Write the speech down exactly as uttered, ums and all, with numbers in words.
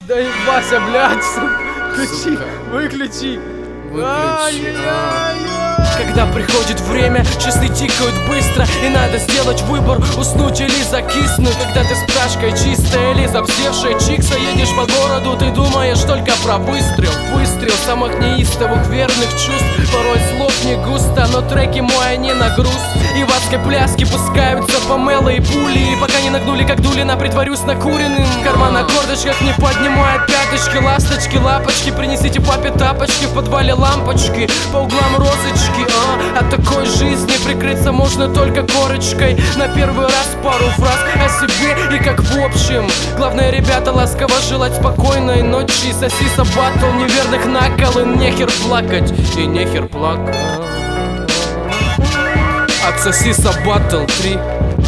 Да Вася, блядь, включи, выключи. Выключи. Когда приходит время, часы тикают быстро, и надо сделать выбор, уснуть или закиснуть. Когда ты с пташкой чистая или забсевшая чикса, едешь по городу, ты думаешь только про выстрел. Выстрел самых неистовых верных чувств. Порой слов не густо, но треки мой, они на груз. И в адской пляске пускаются помелы и пули, и пока не нагнули, как Дулина, притворюсь накуренным. Карман на кордочках не поднимает пяточки. Ласточки, лапочки, принесите папе тапочки. В подвале лампочки, по углам розочки. а, От такой жизни прикрыться можно только корочкой. На первый раз пару фраз о себе и как в общем. Главное, ребята, ласково желать спокойной ночи. Сосиса батл неверных накол, и нехер плакать, и нехер плакать. От Сосиса Батл три.